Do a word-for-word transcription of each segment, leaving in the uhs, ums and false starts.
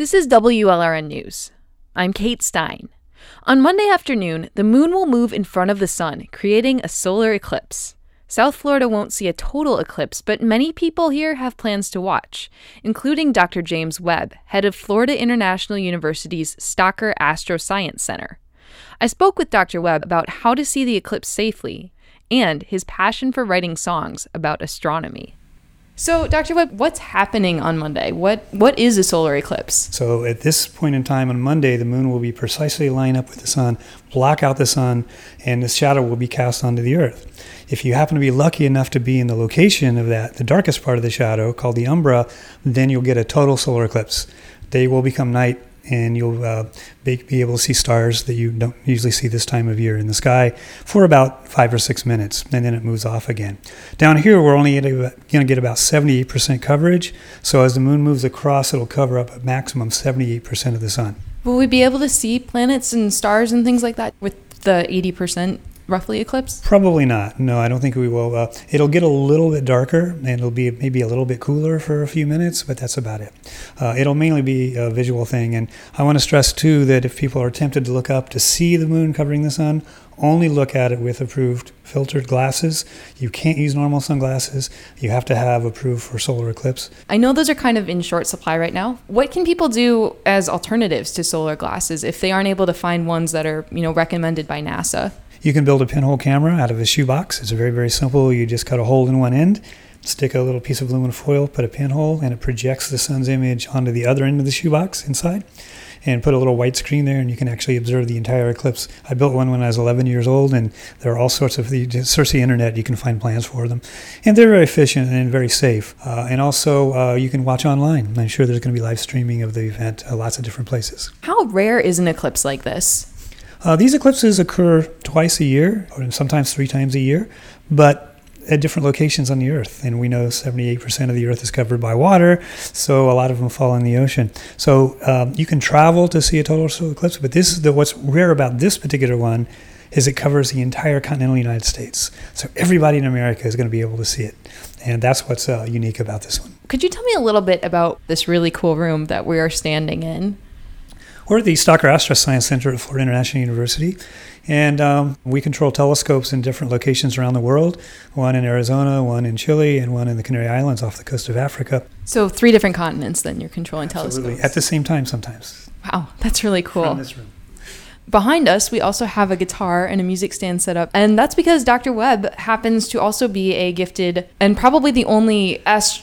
This is W L R N News. I'm Kate Stein. On Monday afternoon, the moon will move in front of the sun, creating a solar eclipse. South Florida won't see a total eclipse, but many people here have plans to watch, including Doctor James Webb, head of Florida International University's Stocker Astroscience Center. I spoke with Doctor Webb about how to see the eclipse safely and his passion for writing songs about astronomy. So, Doctor Webb, what's happening on Monday? What What is a solar eclipse? So at this point in time on Monday, the moon will be precisely lined up with the sun, block out the sun, and the shadow will be cast onto the earth. If you happen to be lucky enough to be in the location of that, the darkest part of the shadow, called the umbra, then you'll get a total solar eclipse. Day will become night, and you'll uh, be, be able to see stars that you don't usually see this time of year in the sky for about five or six minutes, and then it moves off again. Down here, we're only going to get about seventy-eight percent coverage, so as the moon moves across, it'll cover up a maximum seventy-eight percent of the sun. Will we be able to see planets and stars and things like that with the eighty percent roughly eclipse? Probably not. No, I don't think we will. Uh, it'll get a little bit darker, and it'll be maybe a little bit cooler for a few minutes, but that's about it. Uh, it'll mainly be a visual thing, and I want to stress, too, that if people are tempted to look up to see the moon covering the sun, only look at it with approved filtered glasses. You can't use normal sunglasses. You have to have approved for solar eclipse. I know those are kind of in short supply right now. What can people do as alternatives to solar glasses if they aren't able to find ones that are, you know, recommended by NASA? You can build a pinhole camera out of a shoebox. It's very, very simple. You just cut a hole in one end, stick a little piece of aluminum foil, put a pinhole, and it projects the sun's image onto the other end of the shoebox inside, and put a little white screen there, and you can actually observe the entire eclipse. I built one when I was eleven years old, and there are all sorts of, you just search the internet, you can find plans for them. And they're very efficient and very safe. Uh, and also, uh, you can watch online. I'm sure there's going to be live streaming of the event, uh, lots of different places. How rare is an eclipse like this? Uh, these eclipses occur twice a year, or sometimes three times a year, but at different locations on the Earth. And we know seventy-eight percent of the Earth is covered by water, so a lot of them fall in the ocean. So um, you can travel to see a total solar eclipse, but this is the, what's rare about this particular one is it covers the entire continental United States. So everybody in America is going to be able to see it. And that's what's uh, unique about this one. Could you tell me a little bit about this really cool room that we are standing in? We're at the Stocker Astroscience Center at Florida International University, and um, we control telescopes in different locations around the world, one in Arizona, one in Chile, and one in the Canary Islands off the coast of Africa. So three different continents then you're controlling Absolutely. telescopes? At the same time sometimes. Wow, that's really cool. From this room. Behind us, we also have a guitar and a music stand set up, and that's because Doctor Webb happens to also be a gifted and probably the only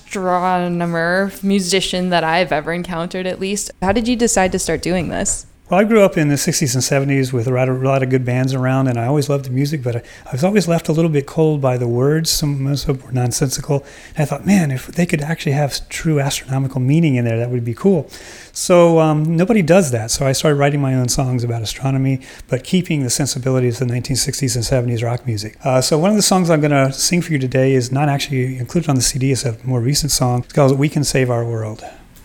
astronomer, musician that I've ever encountered, at least. How did you decide to start doing this? Well, I grew up in the sixties and seventies with a lot, of, a lot of good bands around, and I always loved the music, but I, I was always left a little bit cold by the words. Some most of them were nonsensical. And I thought, man, if they could actually have true astronomical meaning in there, that would be cool. So um, nobody does that. So I started writing my own songs about astronomy, but keeping the sensibilities of the nineteen sixties and seventies rock music. Uh, so one of the songs I'm going to sing for you today is not actually included on the C D. It's a more recent song. It's called We Can Save Our World.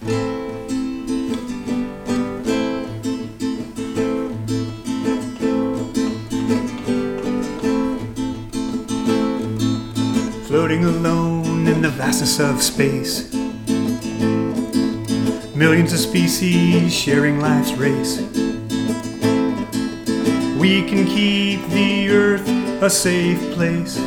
Floating alone in the vastness of space, millions of species sharing life's race. We can keep the earth a safe place.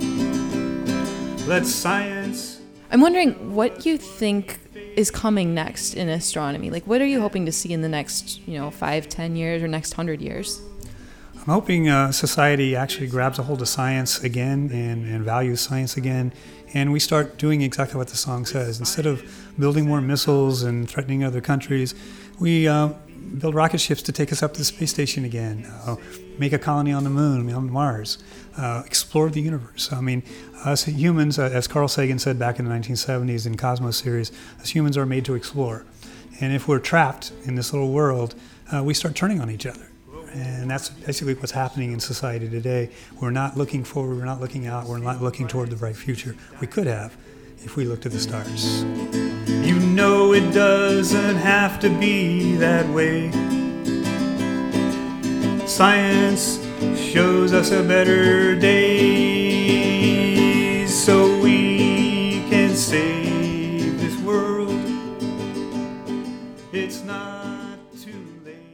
Let science... I'm wondering what you think is coming next in astronomy. Like, what are you hoping to see in the next, you know, five, ten years or next hundred years? I'm hoping uh, society actually grabs a hold of science again and, and values science again, and we start doing exactly what the song says. Instead of building more missiles and threatening other countries, we uh, build rocket ships to take us up to the space station again, uh, make a colony on the moon, on Mars, uh, explore the universe. I mean, us humans, uh, as Carl Sagan said back in the nineteen seventies in Cosmos series, us humans are made to explore. And if we're trapped in this little world, uh, we start turning on each other. And that's basically what's happening in society today. We're not looking forward, we're not looking out, we're not looking toward the bright future. We could have if we looked at the stars. You know it doesn't have to be that way. Science shows us a better day, so we can save this world. It's not not too late.